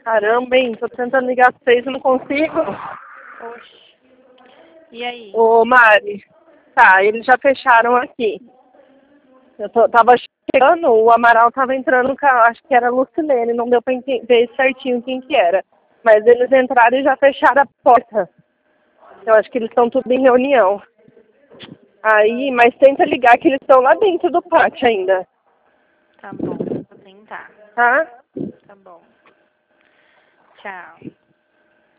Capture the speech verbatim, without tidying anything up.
Caramba, hein? Tô tentando ligar pra vocês e não consigo. Oxi. E aí? Ô, Mari. Tá, eles já fecharam aqui. Eu tô, tava chegando, o Amaral tava entrando, com a- acho que era Lucilene, não deu pra ente- ver certinho quem que era. Mas eles entraram e já fecharam a porta. Eu acho que eles estão tudo em reunião. Aí, mas tenta ligar que eles estão lá dentro do pátio ainda. Tá bom, vou tentar. Tá? Tá bom. Tchau.